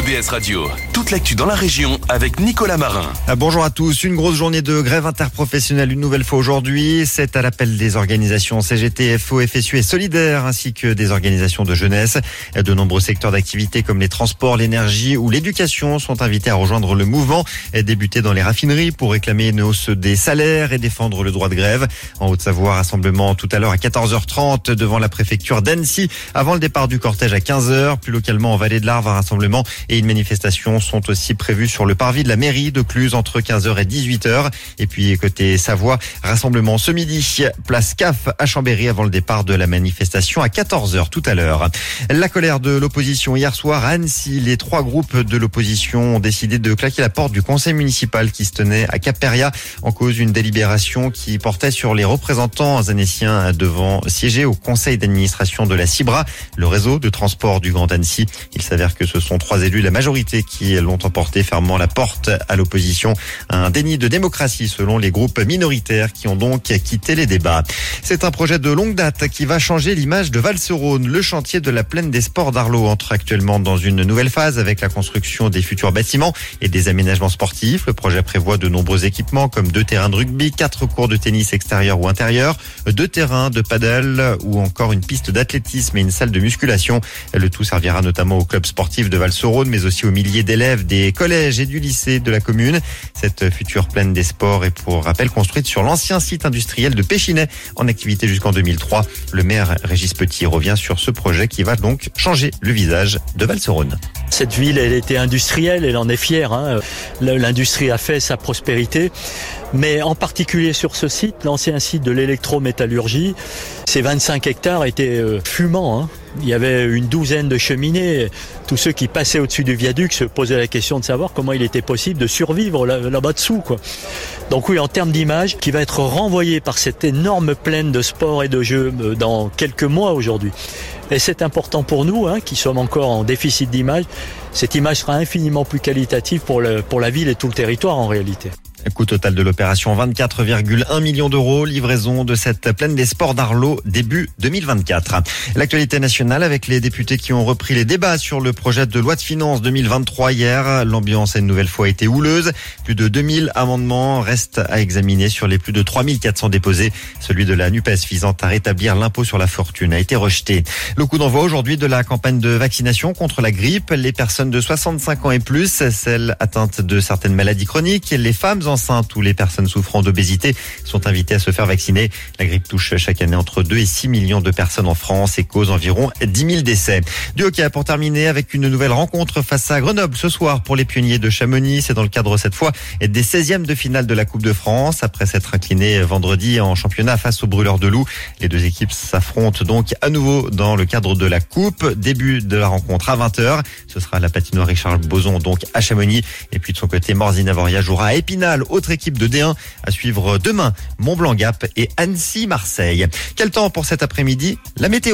RVVS Radio, toute l'actu dans la région avec Nicolas Marin. Bonjour à tous. Une grosse journée de grève interprofessionnelle une nouvelle fois aujourd'hui. C'est à l'appel des organisations CGT, FO, FSU et Solidaires ainsi que des organisations de jeunesse. De nombreux secteurs d'activité comme les transports, l'énergie ou l'éducation sont invités à rejoindre le mouvement. Débuté dans les raffineries pour réclamer une hausse des salaires et défendre le droit de grève. En Haute-Savoie, rassemblement tout à l'heure à 14h30 devant la préfecture d'Annecy avant le départ du cortège à 15h. Plus localement en Vallée de l'Arve, un rassemblement et une manifestation sont aussi prévus sur le parvis de la mairie de Cluse entre 15h et 18h. Et puis côté Savoie, rassemblement ce midi, place CAF à Chambéry avant le départ de la manifestation à 14h tout à l'heure. La colère de l'opposition hier soir à Annecy. Les trois groupes de l'opposition ont décidé de claquer la porte du conseil municipal qui se tenait à Cap-Péria en cause d'une délibération qui portait sur les représentants annéciens devant siéger au conseil d'administration de la Cibra, le réseau de transport du Grand Annecy. Il s'avère que ce sont trois élus de la majorité qui l'ont emporté, fermant la porte à l'opposition. Un déni de démocratie selon les groupes minoritaires qui ont donc quitté les débats. C'est un projet de longue date qui va changer l'image de Val-sur-Rhône. Le chantier de la plaine des sports d'Arlot entre actuellement dans une nouvelle phase avec la construction des futurs bâtiments et des aménagements sportifs. Le projet prévoit de nombreux équipements comme 2 terrains de rugby, 4 cours de tennis extérieurs ou intérieurs, 2 terrains de paddle ou encore une piste d'athlétisme et une salle de musculation. Le tout servira notamment au club sportif de Val-sur-Rhône mais aussi aux milliers d'élèves des collèges et du lycée de la commune. Cette future plaine des sports est pour rappel construite sur l'ancien site industriel de Péchinet en activité jusqu'en 2003. Le maire Régis Petit revient sur ce projet qui va donc changer le visage de Val-sur-Rhône. Cette ville, elle était industrielle, elle en est fière. L'industrie a fait sa prospérité. Mais en particulier sur ce site, l'ancien site de l'électrométallurgie, ces 25 hectares étaient fumants. Il y avait une douzaine de cheminées. Tous ceux qui passaient au-dessus du viaduc se posaient la question de savoir comment il était possible de survivre là-bas dessous, quoi. Donc oui, en termes d'image, qui va être renvoyé par cette énorme plaine de sport et de jeux dans quelques mois aujourd'hui. Et c'est important pour nous, qui sommes encore en déficit d'image. Cette image sera infiniment plus qualitative pour la ville et tout le territoire en réalité. Coût total de l'opération 24,1 millions d'euros. Livraison de cette plaine des sports d'Arlot début 2024. L'actualité nationale avec les députés qui ont repris les débats sur le projet de loi de finances 2023 hier. L'ambiance a une nouvelle fois été houleuse. Plus de 2000 amendements restent à examiner sur les plus de 3400 déposés. Celui de la NUPES visant à rétablir l'impôt sur la fortune a été rejeté. Le coup d'envoi aujourd'hui de la campagne de vaccination contre la grippe. Les personnes de 65 ans et plus, celles atteintes de certaines maladies chroniques, les femmes enceintes ou les personnes souffrant d'obésité sont invitées à se faire vacciner. La grippe touche chaque année entre 2 et 6 millions de personnes en France et cause environ 10 000 décès. Du hockey pour terminer avec une nouvelle rencontre face à Grenoble ce soir pour les pionniers de Chamonix. C'est dans le cadre cette fois des 16e de finale de la Coupe de France. Après s'être inclinés vendredi en championnat face aux Brûleurs de Loup, les deux équipes s'affrontent donc à nouveau dans le cadre de la Coupe. Début de la rencontre à 20h. Ce sera la patinoire Richard Boson donc à Chamonix. Et puis de son côté, Morzine-Avoria jouera à Épinal. Autre équipe de D1 à suivre demain, Mont-Blanc-Gap et Annecy-Marseille. Quel temps pour cet après-midi? La météo.